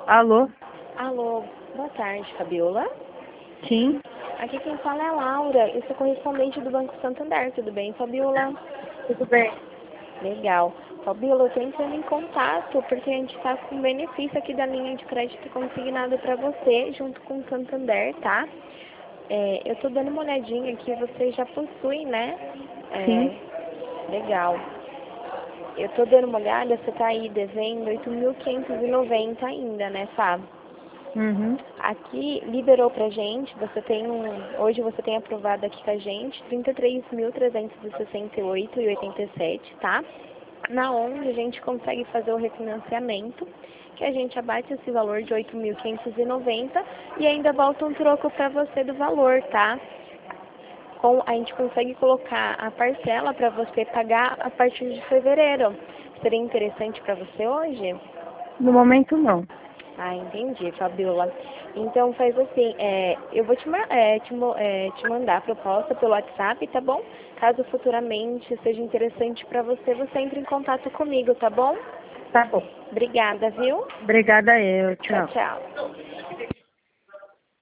Alô? Alô, boa tarde, Fabiola. Sim. Aqui quem fala é a Laura, eu sou correspondente do Banco Santander, tudo bem, Fabiola? Tudo bem. Legal. Fabiola, eu estou entrando em contato porque a gente está com um benefício aqui da linha de crédito consignado para você, junto com o Santander, tá? Eu estou dando uma olhadinha aqui, você já possui, né? Sim. Legal. Eu estou dando uma olhada, você está aí devendo 8.590 ainda, né, Fábio? Uhum. Aqui liberou pra gente, hoje você tem aprovado aqui com a gente 33.368,87, tá? Na onde a gente consegue fazer o refinanciamento, que a gente abate esse valor de 8.590 e ainda volta um troco para você do valor, tá? A gente consegue colocar a parcela para você pagar a partir de fevereiro. Seria interessante para você hoje? No momento, não. Ah, entendi, Fabiola. Então faz assim, eu vou te mandar a proposta pelo WhatsApp, tá bom? Caso futuramente seja interessante para você, você entre em contato comigo, tá bom? Tá bom. Obrigada, viu? Obrigada eu. Tchau, Tchau. tchau.